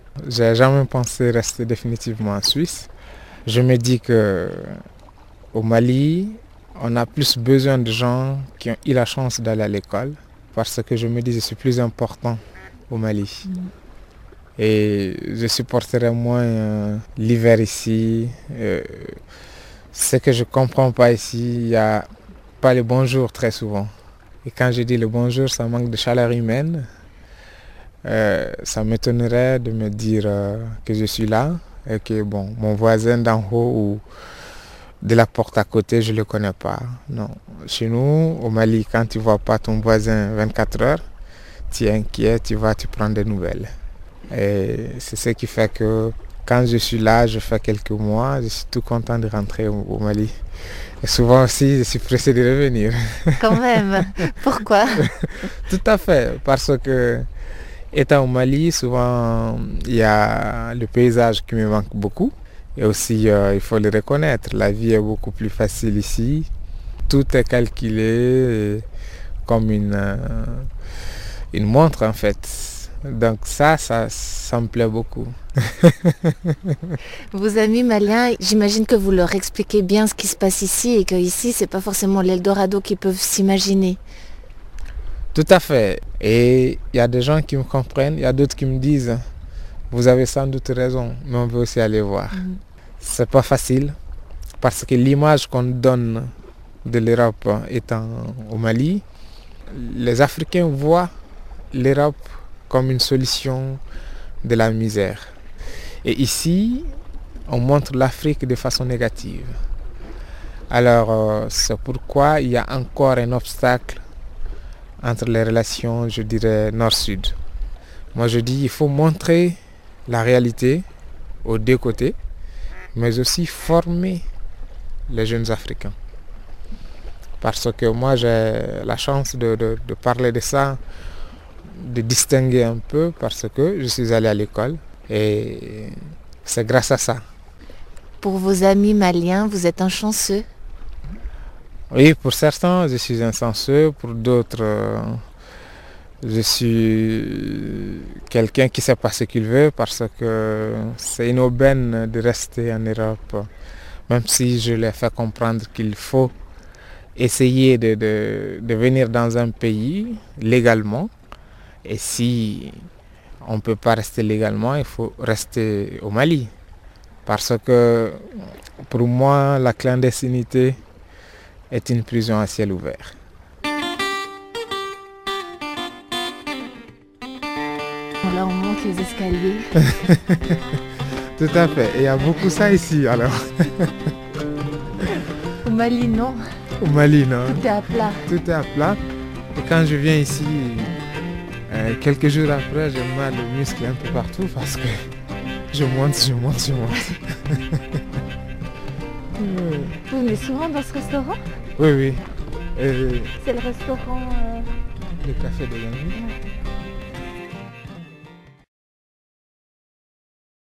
J'ai jamais pensé rester définitivement en Suisse. Je me dis que au Mali, on a plus besoin de gens qui ont eu la chance d'aller à l'école parce que je me dis que je suis plus important au Mali. Et je supporterai moins l'hiver ici. Ce que je comprends pas ici, il n'y a pas le bonjour très souvent. Et quand je dis le bonjour, ça manque de chaleur humaine. Ça m'étonnerait de me dire que je suis là et que bon, mon voisin d'en haut ou de la porte à côté, je ne le connais pas. Non. Chez nous, au Mali, quand tu ne vois pas ton voisin 24 heures, tu es inquiet, tu prends des nouvelles. Et c'est ce qui fait que quand je suis là, je fais quelques mois, je suis tout content de rentrer au Mali. Et souvent aussi, je suis pressé de revenir. Quand même. Pourquoi? Tout à fait, parce que étant au Mali, souvent il y a le paysage qui me manque beaucoup. Et aussi, il faut le reconnaître, la vie est beaucoup plus facile ici. Tout est calculé comme une montre en fait. Donc ça me plaît beaucoup. Vos amis maliens, j'imagine que vous leur expliquez bien ce qui se passe ici et que ici, c'est pas forcément l'Eldorado qu'ils peuvent s'imaginer. Tout à fait. Et il y a des gens qui me comprennent, il y a d'autres qui me disent, vous avez sans doute raison, mais on veut aussi aller voir. C'est pas facile parce que l'image qu'on donne de l'Europe étant au Mali, les Africains voient l'Europe comme une solution de la misère. Et ici, on montre l'Afrique de façon négative. Alors, c'est pourquoi il y a encore un obstacle entre les relations, je dirais, nord-sud. Moi, je dis, il faut montrer la réalité aux deux côtés, mais aussi former les jeunes Africains. Parce que moi, j'ai la chance de parler de ça, de distinguer un peu, parce que je suis allé à l'école et c'est grâce à ça. Pour vos amis maliens, vous êtes un chanceux. Oui, pour certains, je suis insensé, pour d'autres, je suis quelqu'un qui ne sait pas ce qu'il veut parce que c'est une aubaine de rester en Europe, même si je leur fait comprendre qu'il faut essayer de venir dans un pays légalement. Et si on ne peut pas rester légalement, il faut rester au Mali. Parce que pour moi, la clandestinité est une prison à ciel ouvert. Là, on monte les escaliers. Tout à fait. Et il y a beaucoup ça ici, alors. Au Mali, non. Au Mali, non. Tout est à plat. Tout est à plat. Et quand je viens ici, quelques jours après, j'ai mal aux muscles un peu partout parce que je monte. Vous venez souvent dans ce restaurant? Oui. C'est le restaurant... Le café de l'ami.